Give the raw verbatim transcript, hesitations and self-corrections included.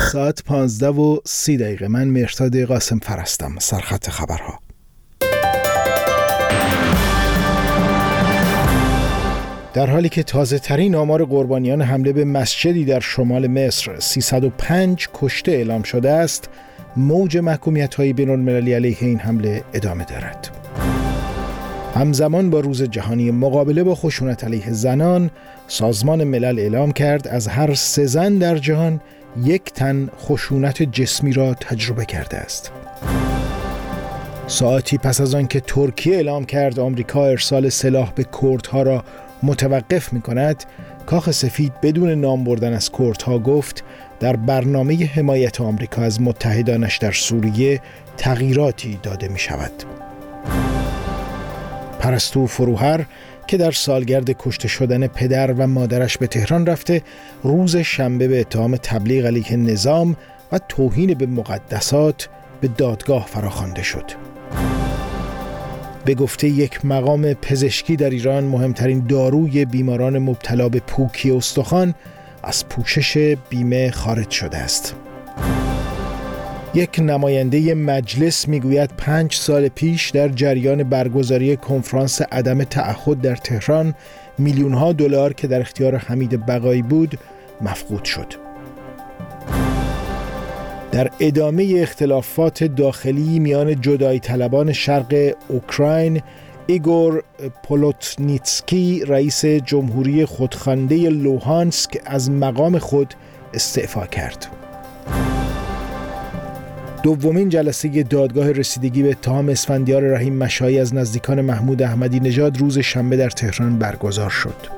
ساعت پانزده و سی دقیقه. من مهرداد قاسم فر هستم. سرخط خبرها. در حالی که تازه ترین آمار قربانیان حمله به مسجدی در شمال مصر سیصد و پنج کشته اعلام شده است، موج محکومیت‌های بین‌المللی علیه این حمله ادامه دارد. همزمان با روز جهانی مقابله با خشونت علیه زنان، سازمان ملل اعلام کرد از هر سه زن در جهان یک تن خشونت جسمی را تجربه کرده است. ساعتی پس از آن که ترکیه اعلام کرد آمریکا ارسال سلاح به کردها را متوقف می‌کند، کاخ سفید بدون نام بردن از کردها گفت در برنامه حمایت آمریکا از متحدانش در سوریه تغییراتی داده می‌شود. پرستو فروهر که در سالگرد کشته شدن پدر و مادرش به تهران رفته، روز شنبه به اتهام تبلیغ علیه نظام و توهین به مقدسات به دادگاه فراخوانده شد. به گفته یک مقام پزشکی در ایران، مهمترین داروی بیماران مبتلا به پوکی استخوان از پوشش بیمه خارج شده است. یک نماینده مجلس میگوید پنج سال پیش در جریان برگزاری کنفرانس عدم تعهد در تهران میلیون‌ها دلار که در اختیار حمید بقایی بود مفقود شد. در ادامه اختلافات داخلی میان جدایی طلبان شرق اوکراین، ایگور پولوتنیتسکی رئیس جمهوری خودخوانده لوهانسک از مقام خود استعفا کرد. دومین جلسه دادگاه رسیدگی به اتهام اسفندیار رحیم مشایی از نزدیکان محمود احمدی نژاد روز شنبه در تهران برگزار شد.